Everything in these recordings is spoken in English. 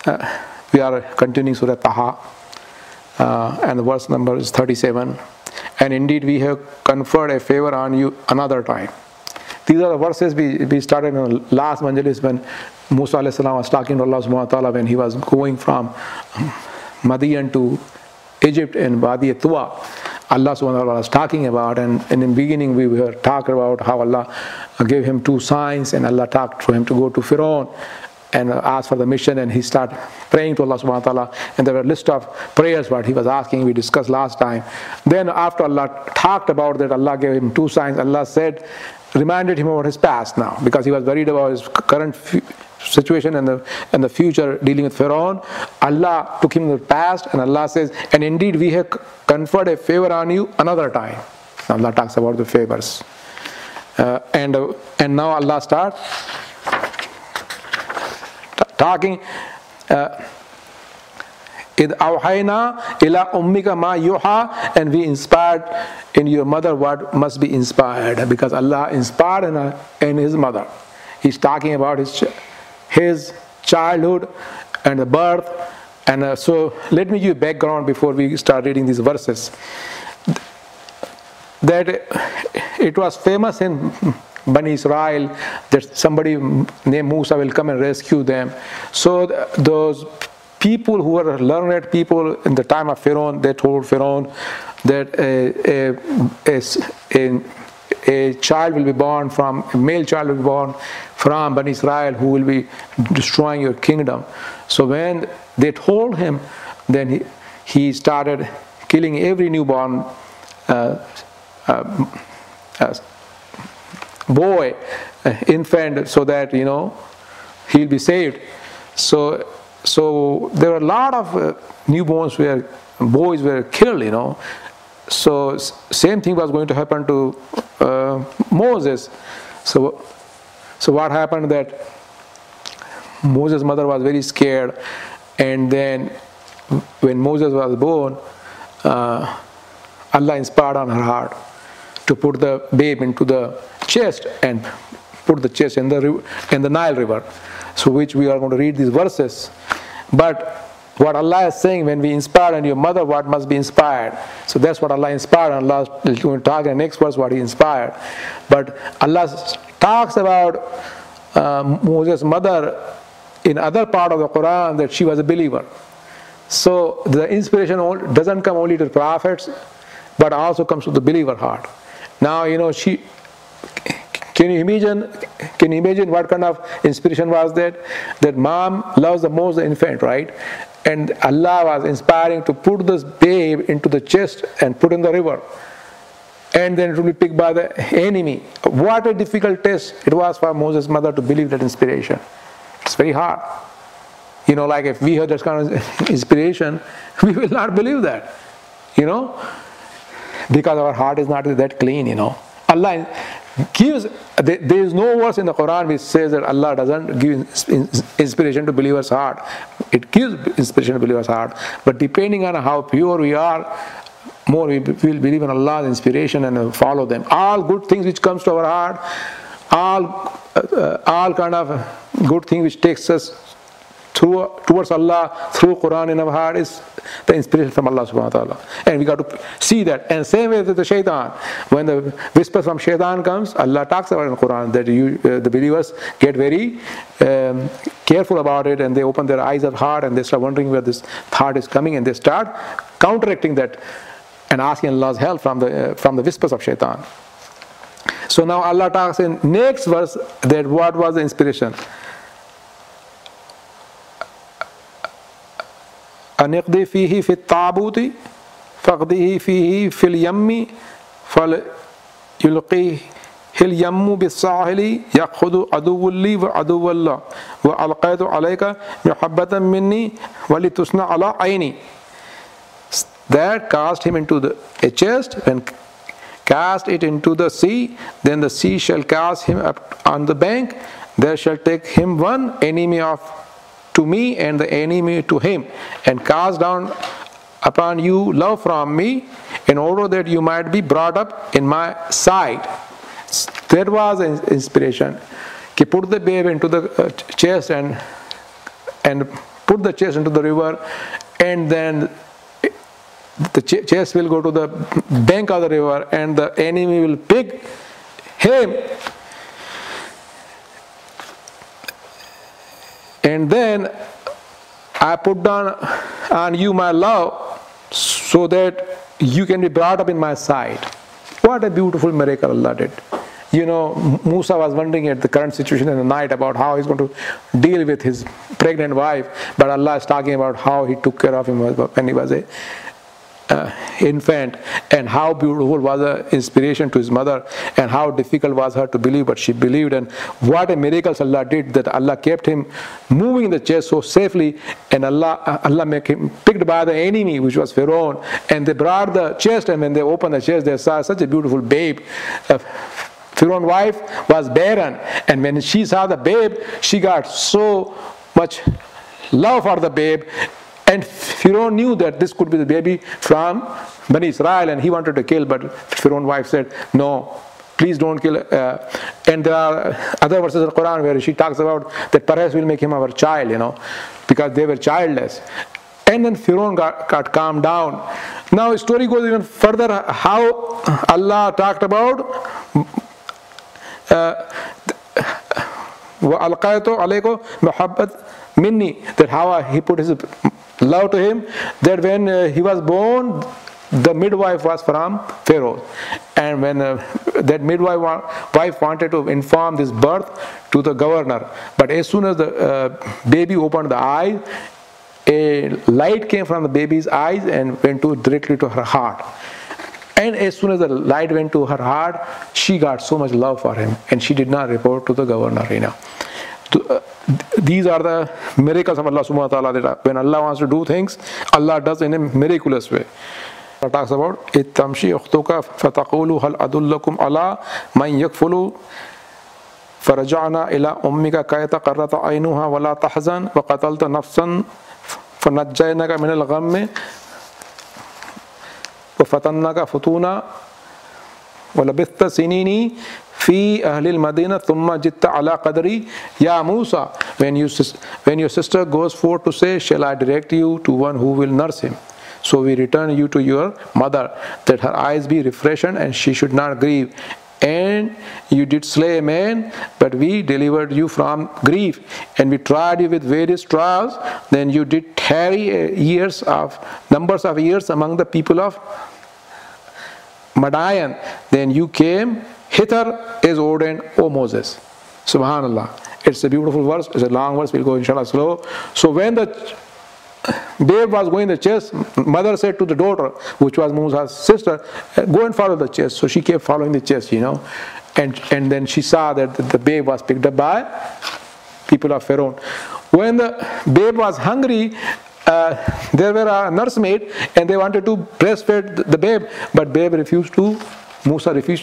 We are continuing Surah Taha, and the verse number is 37. And indeed we have conferred a favor on you another time. These are the verses we started in the last Majlis when Musa alayhi salam was talking to Allah subhanahu wa ta'ala when he was going from Madian to Egypt and Wadi Tuwa. Allah subhanahu wa ta'ala was talking about, and in the beginning we were talking about how Allah gave him 2 signs, and Allah talked to him to go to Pharaoh and ask for the mission, and he started praying to Allah subhanahu wa ta'ala, and there were a list of prayers what he was asking, we discussed last time. Then after Allah talked about that, Allah gave him 2 signs. Allah reminded him about his past now, because he was worried about his current situation and the future dealing with Pharaoh. Allah took him in the past, and Allah says, and indeed we have conferred a favor on you another time. Allah talks about the favors, and now Allah starts talking. Id awhayna ila ummika ma yuha, and we inspired in your mother what must be inspired, because Allah inspired in his mother. He's talking about his childhood and the birth. And so let me give you background before we start reading these verses. That it was famous in Bani Israel that somebody named Musa will come and rescue them. So those people who were learned people in the time of Pharaoh, they told Pharaoh that a child will be born from, a male child will be born from Bani Israel who will be destroying your kingdom. So when they told him, then he started killing every newborn boy, infant, so that he'll be saved. So there were a lot of newborns where boys were killed. So same thing was going to happen to Moses. So what happened that Moses' mother was very scared, and then when Moses was born, Allah inspired on her heart to put the babe into the chest and put the chest in the Nile River. So which we are going to read these verses. But what Allah is saying, when we inspired on your mother, what must be inspired? So that's what Allah inspired. Allah is going to talk in the next verse what He inspired. But Allah talks about Moses' mother in other part of the Quran that she was a believer. So the inspiration doesn't come only to the prophets, but also comes to the believer heart. Now she. Can you imagine what kind of inspiration was that? That mom loves the most the infant, right? And Allah was inspiring to put this babe into the chest and put in the river. And then it will be picked by the enemy. What a difficult test it was for Moses' mother to believe that inspiration. It's very hard. Like if we have this kind of inspiration, we will not believe that. Because our heart is not that clean, Allah gives, there is no verse in the Quran which says that Allah doesn't give inspiration to believer's heart. It gives inspiration to believer's heart, but depending on how pure we are, more we will believe in Allah's inspiration and follow them. All good things which comes to our heart, all kind of good thing which takes us towards Allah through Quran in our heart is the inspiration from Allah subhanahu wa ta'ala. And we got to see that. And same way with the shaitan. When the whisper from shaitan comes, Allah talks about it in the Quran that the believers get very careful about it, and they open their eyes of heart and they start wondering where this thought is coming, and they start counteracting that and asking Allah's help from the whispers of shaitan. So now Allah talks in next verse that what was the inspiration. أنقضي فيه في التابوت فاقضيه فيه في اليم فليلقيه اليم بالساحل يأخذ عدو لي وعدو الله وألقيت عليك محبة مني ولتصنع على عيني. That cast him into a chest, and cast it into the sea. Then the sea shall cast him up on the bank. There shall take him one enemy to me and the enemy to him, and cast down upon you love from me, in order that you might be brought up in my sight. That was inspiration. He put the babe into the chest and put the chest into the river, and then the chest will go to the bank of the river, and the enemy will pick him, and then I put down on you my love so that you can be brought up in my sight. What a beautiful miracle Allah did. You know, Musa was wondering at the current situation in the night about how he's going to deal with his pregnant wife, but Allah is talking about how he took care of him when he was a infant, and how beautiful was the inspiration to his mother, and how difficult was her to believe, but she believed. And what a miracle Allah did, that Allah kept him moving the chest so safely, and Allah made him picked by the enemy, which was Pharaoh, and they brought the chest, and when they opened the chest they saw such a beautiful babe. Pharaoh's wife was barren, and when she saw the babe, she got so much love for the babe. And Pharaoh knew that this could be the baby from Bani Israel, and he wanted to kill, but Pharaoh's wife said, no, please don't kill. And there are other verses of the Quran where she talks about that perhaps we'll make him our child, you know, because they were childless. And then Pharaoh got calmed down. Now the story goes even further, how Allah talked about وَأَلْقَيْتُ عَلَيْكُمْ مُحَبَّةً مِنِّي, that how he put his love to him, that when he was born, the midwife was from Pharaoh, and when that midwife wanted to inform this birth to the governor, but as soon as the baby opened the eyes, a light came from the baby's eyes and went directly to her heart. And as soon as the light went to her heart, she got so much love for him, and she did not report to the governor, you know. These are the miracles of Allah subhanahu wa ta'ala, that when Allah wants to do things, Allah does in a miraculous way. Allah talks about Ittamshi ukhtuka fataqulu hal adullakum ala man yakfulu faraja'na ila ummika kay taqarrata aynuha wa la tahzan wa qatalta nafsan fanajjaynaka min al-ghammi wa fatannaka futuna wa labithta sinini fi ahli al-Madinah thumma jitta ala qadri ya Musa. When your sister goes forth to say, shall I direct you to one who will nurse him? So we return you to your mother, that her eyes be refreshed and she should not grieve. And you did slay a man, but we delivered you from grief, and we tried you with various trials. Then you did tarry numbers of years among the people of Madian. Then you came hither as ordained, O Moses. Subhanallah. It's a beautiful verse. It's a long verse. We'll go inshallah slow. So when the babe was going the chest, mother said to the daughter, which was Musa's sister, go and follow the chest. So she kept following the chest, you know, and then she saw that the babe was picked up by people of Pharaoh. When the babe was hungry, there were a nursemaid, and they wanted to breastfeed the babe, but babe refused to. Musa refused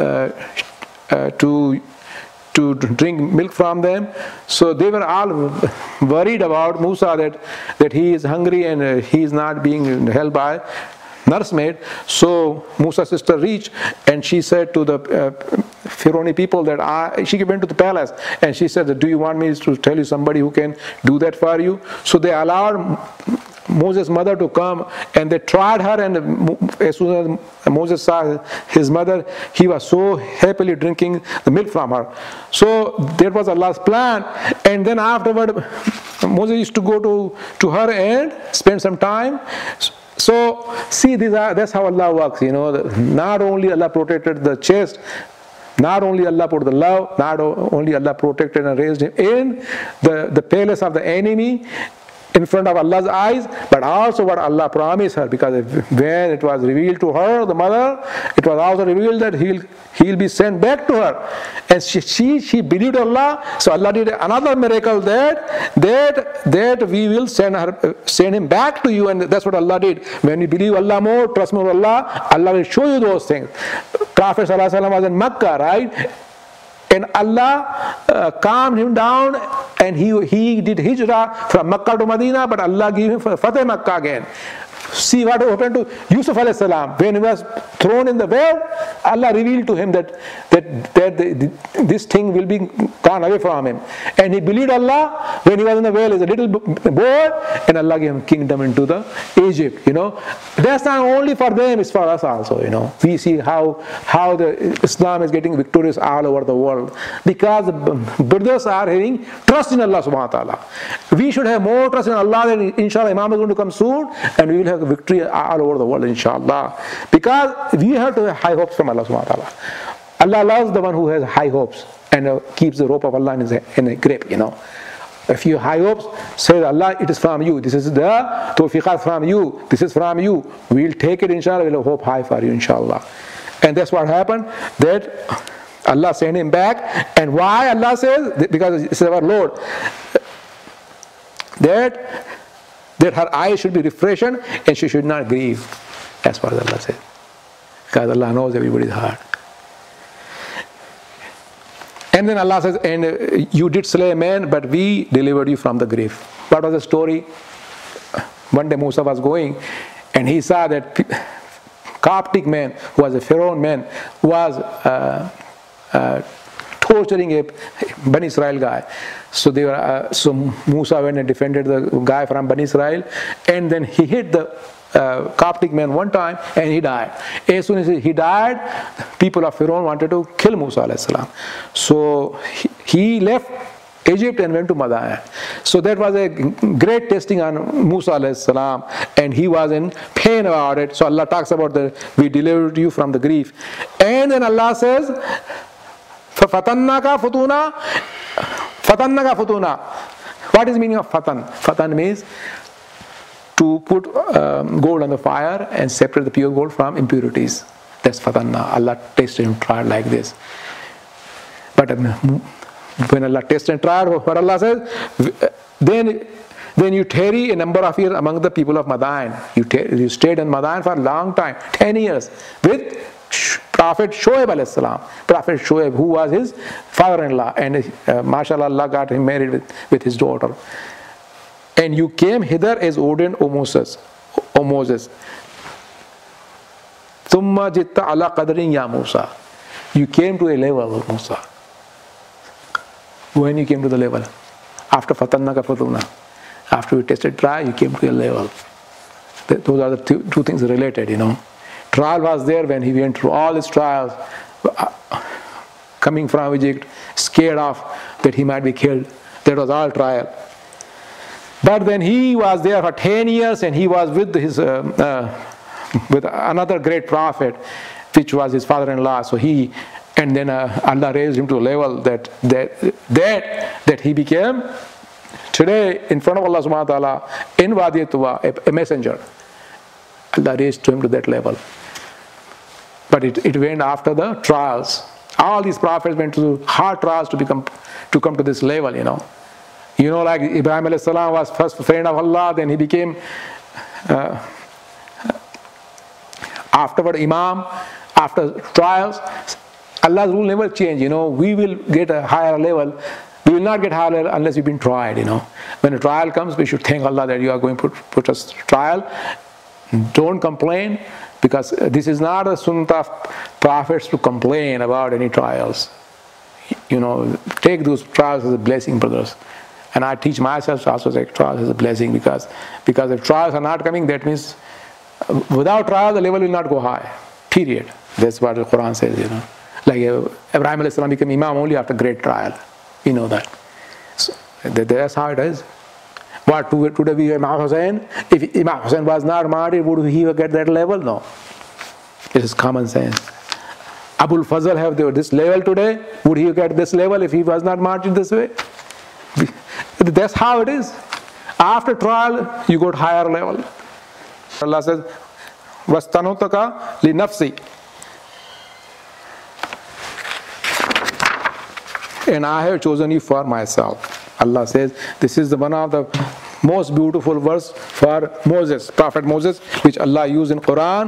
to drink milk from them. So they were all worried about Musa, that he is hungry and he is not being held by nursemaid. So Musa's sister reached, and she said to the Pharaoh people that she went to the palace, and she said, do you want me to tell you somebody who can do that for you? So they allowed Moses' mother to come, and they tried her, and as soon as Moses saw his mother, he was so happily drinking the milk from her. So that was Allah's plan. And then afterward, Moses used to go to her and spend some time. So see, that's how Allah works, you know. Not only Allah protected the chest, not only Allah put the love, not only Allah protected and raised him in the palace of the enemy, in front of Allah's eyes, but also what Allah promised her, because when it was revealed to her, the mother, it was also revealed that he'll be sent back to her, and she believed Allah. So Allah did another miracle, that we will send him back to you, and that's what Allah did. When you believe Allah more, trust more Allah, Allah will show you those things. Prophet ﷺ was in Makkah, right? And Allah calmed him down, and he did hijrah from Makkah to Medina, but Allah gave him Fateh Makkah again. See what happened to Yusuf alayhi salam. When he was thrown in the well, Allah revealed to him that this thing will be gone away from him. And he believed Allah when he was in the well as a little boy, and Allah gave him kingdom into the Egypt. That's not only for them, it's for us also. We see how the Islam is getting victorious all over the world, because the brothers are having trust in Allah subhanahu wa ta'ala. We should have more trust in Allah that inshallah Imam is going to come soon, and we will have victory all over the world, inshallah. Because we have to have high hopes from Allah subhanahu wa ta'ala. Allah loves the one who has high hopes and keeps the rope of Allah in a grip, If you have high hopes, say Allah, it is from you. This is the tawfiqat from you. This is from you. We'll take it, inshallah. We'll hope high for you, inshallah. And that's what happened, that Allah sent him back. And why Allah says? Because it's our Lord. That her eyes should be refreshed and she should not grieve, as far as Allah says. Because Allah knows everybody's heart. And then Allah says, and you did slay a man, but we delivered you from the grave. What was the story? One day Musa was going, and he saw that Coptic man, who was a Pharaoh man, was torturing a Bani Israel guy. So so Musa went and defended the guy from Bani Israel, and then he hit the Coptic man one time, and he died. As soon as he died, people of Pharaoh wanted to kill Musa alayhi salam. So he left Egypt and went to Madian. So that was a great testing on Musa alayhi salam, and he was in pain about it. So Allah talks about we delivered you from the grief. And then Allah says, فَفَتَنَّكَ فُتُونَا. فَتَنَّكَ فُتُونَا. What is the meaning of fatan? Fatan means to put gold on the fire and separate the pure gold from impurities. That's fatanna. Allah tested and tried like this. But when Allah tested and tried, what Allah says, then you tarry a number of years among the people of Madian. You stayed in Madian for a long time, 10 years, with Prophet Shoaib alayhi salam. Prophet Shoaib, who was his father-in-law, and mashallah, Allah got him married with his daughter. And you came hither as ordained, O Moses. Thumma jitta ala qadrin ya Musa. You came to a level of Musa. When you came to the level? After fatannaka fatuna. After you tested try, you came to a level. Those are the two things related, Trial was there when he went through all his trials, coming from Egypt, scared of that he might be killed. That was all trial. But when he was there for 10 years and he was with with another great prophet, which was his father-in-law, and then Allah raised him to a level that he became today in front of Allah subhanahu wa ta'ala in Wadi Tuwa, a messenger. Allah raised him to that level. But it went after the trials. All these prophets went through hard trials to come to this level, like Ibrahim alayhi salam was first friend of Allah, then he became afterward Imam. After trials, Allah's rule never change. We will get a higher level. We will not get higher unless we've been tried. When a trial comes, we should thank Allah that you are going to put us trial. Don't complain, because this is not a sunnah of prophets to complain about any trials. Take those trials as a blessing, brothers. And I teach myself to also take trials as a blessing, because if trials are not coming, that means without trials the level will not go high. Period. That's what the Quran says, Like Ibrahim alayhi salam became Imam only after great trial. You know that. So that's how it is. What today we have Imam Hussain? If Imam Hussain was not martyred, would he get that level? No. This is common sense. Abul Fazl have this level today. Would he get this level if he was not martyred this way? That's how it is. After trial, you go to higher level. Allah says, "Wastanutaka li nafsi." And I have chosen you for myself. Allah says, this is one of the most beautiful verse for Moses, Prophet Moses, which Allah used in Quran.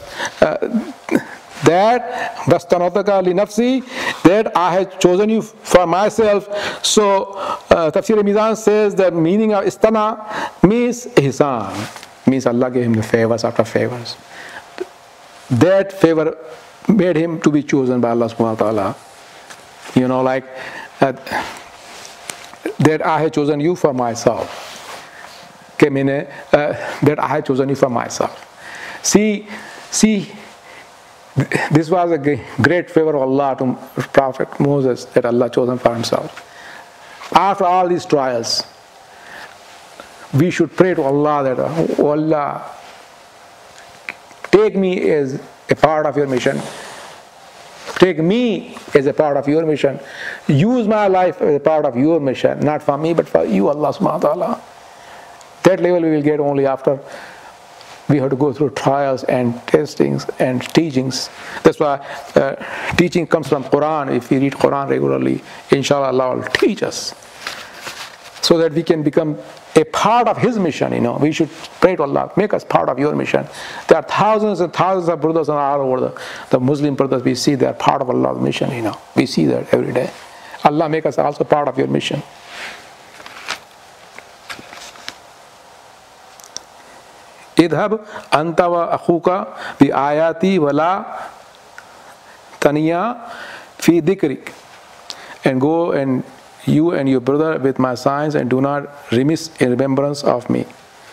That Bastanataka li nafsi, that I have chosen you for myself. So Tafsir Mizan says the meaning of istana means ihsan. means Allah gave him the favors after favors. That favor made him to be chosen by Allah subhanahu wa ta'ala. You know, like that I have chosen you for myself. That I have chosen you for myself. See, this was a great favor of Allah to Prophet Moses, that Allah chosen for himself. After all these trials, we should pray to Allah that, oh Allah, take me as a part of your mission. Take me as a part of your mission. Use my life as a part of your mission, not for me, but for you, Allah subhanahu wa ta'ala. That level we will get only after we have to go through trials and testings and teachings. That's why teaching comes from Quran. If we read Quran regularly, inshallah Allah will teach us, so that we can become a part of His mission. You know, we should pray to Allah, make us part of your mission. There are thousands and thousands of brothers all over the Muslim brothers. We see they are part of Allah's mission. You know, we see that every day. Allah, make us also part of your mission. idhab anta wa akhuka bi ayati wala taniya fi dhikrik, and go and you and your brother with my signs, and do not remiss in remembrance of me.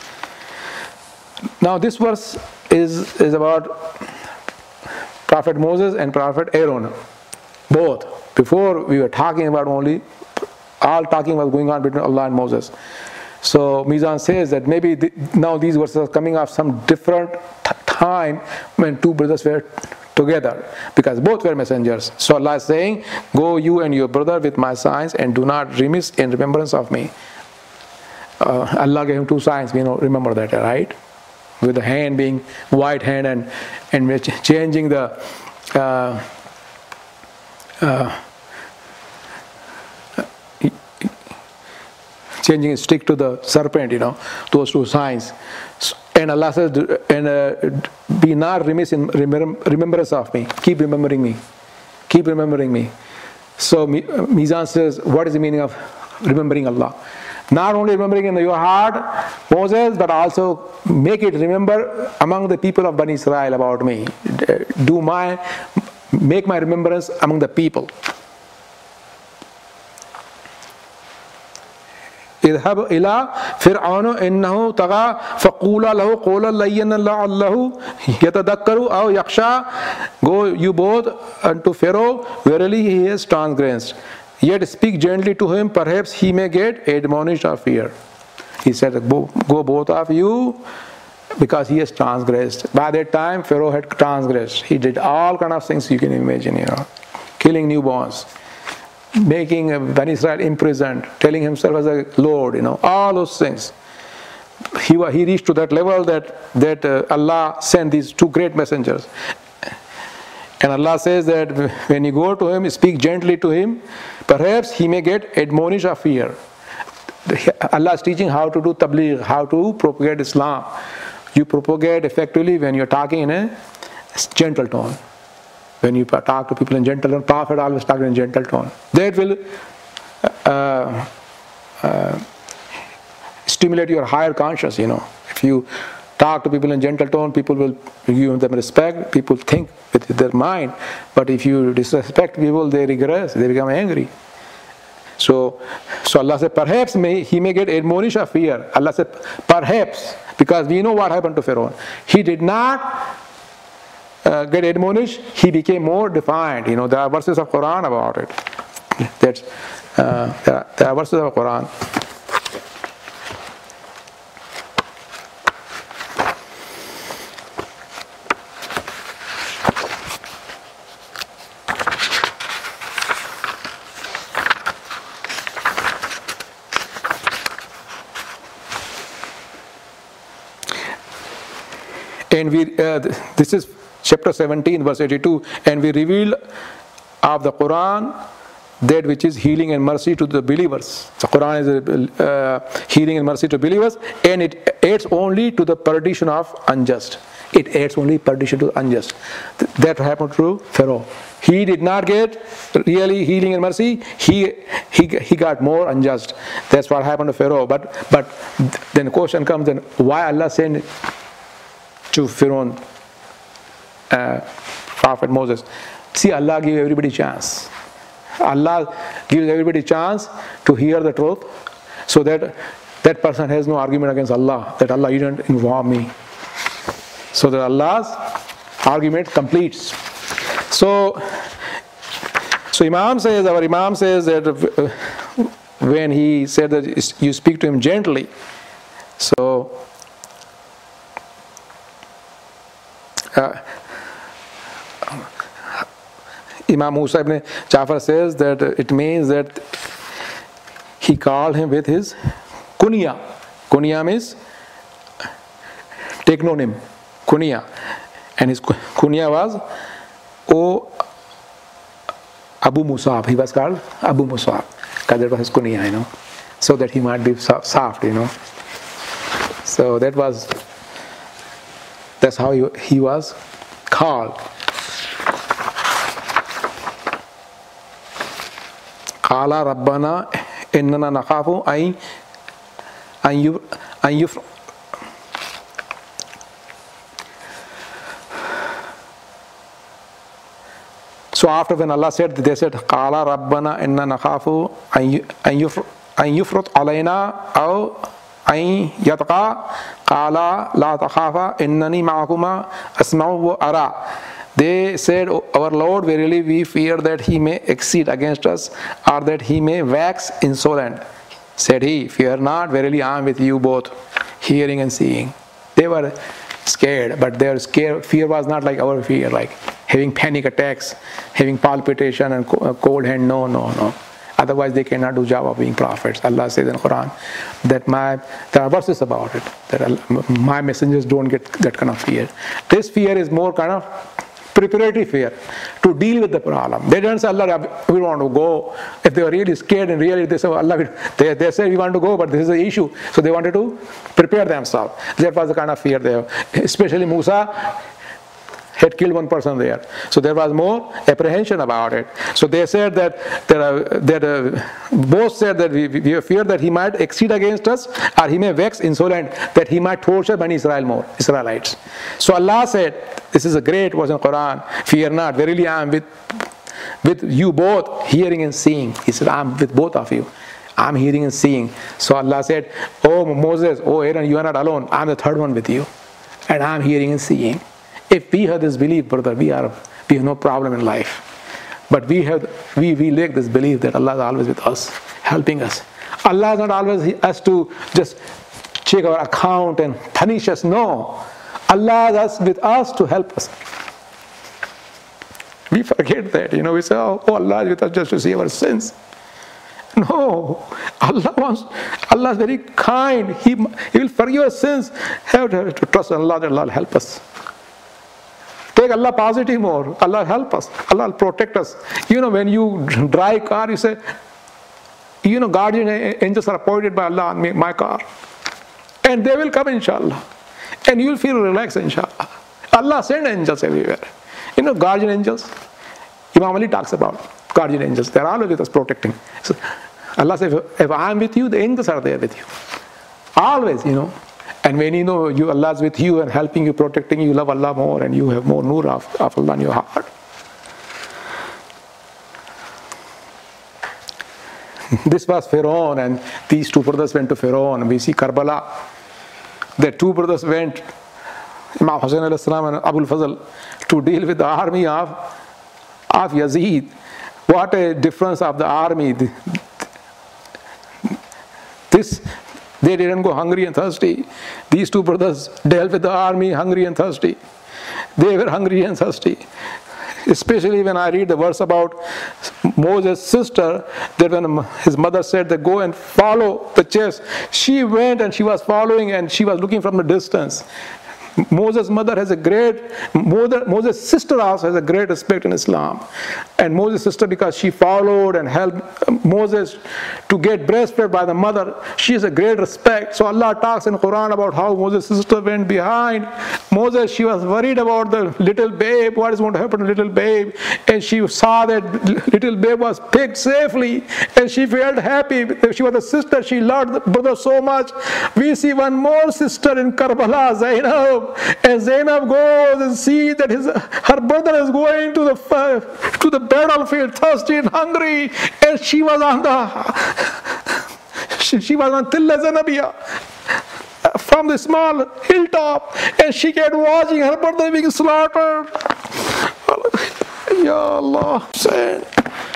Now this verse is about Prophet Moses and Prophet Aaron, both. Before we were talking about only, all talking was going on between Allah and Moses. So Mizan says that maybe now these verses are coming off some different time when two brothers were together, because both were messengers. So Allah is saying, go you and your brother with my signs, and do not remiss in remembrance of me. Allah gave him two signs, we know, remember that, right? With the hand being white hand, and changing the changing a stick to the serpent, you know, those two signs. And Allah says, and be not remiss in remembrance of me. Keep remembering me. Keep remembering me. So Mizan says, what is the meaning of remembering Allah? Not only remembering in your heart, Moses, but also make it remember among the people of Bani Israel about me. Make my remembrance among the people. اذهب إلى فرعون إنه طغى فقولا له قولا لينا لعله يتذكر أو يخشى. Go you both unto Pharaoh, verily he has transgressed. Yet speak gently to him, perhaps he may get admonished or fear. He said, go both of you, because he has transgressed. By that time Pharaoh had transgressed. He did all kind of things you can imagine, you know, killing newborns, making Bani Israel imprisoned, telling himself as a Lord, you know, all those things. He reached to that level that Allah sent these two great messengers. And Allah says that when you go to him, speak gently to him, perhaps he may get admonished or fear. Allah is teaching how to do tabligh, how to propagate Islam. You propagate effectively when you're talking in a gentle tone. When you talk to people in gentle tone, Prophet always talked in gentle tone. That will stimulate your higher conscience, you know. If you talk to people in gentle tone, people will give them respect, people think with their mind. But if you disrespect people, they regress, they become angry. So Allah said, perhaps he may get admonished or fear. Allah said, perhaps, because we know what happened to Pharaoh. He did not get admonished, he became more defiant. You know, there are verses of Quran about it. There are verses of Quran. And this is chapter 17, verse 82, and we reveal of the Quran that which is healing and mercy to the believers. The Quran is healing and mercy to believers, and it aids only to the perdition of unjust. it adds only perdition to the unjust. That happened to Pharaoh. He did not get really healing and mercy. He got more unjust. That's what happened to Pharaoh. But then the question comes, then why Allah sent to Pharaoh Prophet Moses? See, Allah gives everybody a chance. Allah gives everybody a chance to hear the truth, so that that person has no argument against Allah, that Allah, you didn't inform me. So that Allah's argument completes. So our Imam says that when he said that you speak to him gently, so Imam Musa ibn Jafar says that it means that he called him with his kunya. Kunya means technonym, kunya, and his kunya was O Abu Musab. He was called Abu Musab because that was his kunya, so that he might be soft, So that's how he was called. Qala Rabbana innana nakhafu an yufr. So after when Allah said, they said, Qala Rabbana inna nakhafu an yufrut alayna aw an yatqa. Qala la takhafa innani ma'akuma asma'u wa ara. They said, our Lord, verily we fear that he may exceed against us, or that he may wax insolent. Said he, fear not, verily I am with you both, hearing and seeing. They were scared, but their fear was not like our fear, like having panic attacks, having palpitation and cold hand. No. Otherwise they cannot do job of being prophets. Allah says in Quran that there are verses about it, that my messengers don't get that kind of fear. This fear is more kind of preparatory fear to deal with the problem. They don't say, Allah, we want to go. If they were really scared and really they say, Allah, they say we want to go, but this is the issue. So they wanted to prepare themselves. That was the kind of fear there. Especially Musa had killed one person there. So there was more apprehension about it. So they said that both said that we fear that he might exceed against us, or he may vex insolent, that he might torture Bani Israelites. So Allah said, this is a great verse in Quran, fear not, verily I am with you both, hearing and seeing. He said, I am with both of you. I am hearing and seeing. So Allah said, oh Moses, oh Aaron, you are not alone. I am the third one with you. And I am hearing and seeing. If we have this belief, brother, we have no problem in life. But we lack this belief that Allah is always with us, helping us. Allah is not always us to just check our account and punish us. No. Allah is with us to help us. We forget that. We say, oh, Allah is with us just to see our sins. No. Allah is very kind. He will forgive our sins. Have to trust in Allah that Allah will help us. Take Allah positive more. Allah help us. Allah will protect us. When you drive car, you say, guardian angels are appointed by Allah on my car. And they will come, inshallah. And you will feel relaxed, inshallah. Allah send angels everywhere. Guardian angels. Imam Ali talks about guardian angels. They are always with us protecting. So Allah says, if I am with you, the angels are there with you. Always, And when Allah is with you and helping you, protecting you, love Allah more, and you have more nur of Allah in your heart. This was Pharaoh, and these two brothers went to Pharaoh. And we see Karbala. The two brothers went, Imam Hussain alayhi salam and Abul Fazl, to deal with the army of Yazid. What a difference of the army. They didn't go hungry and thirsty. These two brothers dealt with the army hungry and thirsty. They were hungry and thirsty. Especially when I read the verse about Moses' sister, that when his mother said that go and follow the chest, she went and she was following and she was looking from the distance. Moses' mother has a great, Moses' sister also has a great respect in Islam. And Moses' sister, because she followed and helped Moses to get breastfed by the mother, she has a great respect. So Allah talks in Quran about how Moses' sister went behind Moses. She was worried about the little babe, what is going to happen to little babe. And she saw that little babe was picked safely, and she felt happy. She was a sister, she loved the brother so much. We see one more sister in Karbala, Zainab, and Zainab goes and sees that her brother is going to the battlefield thirsty and hungry, and she was on Tilla Zanabiya from the small hilltop, and she kept watching her brother being slaughtered. Ya Allah.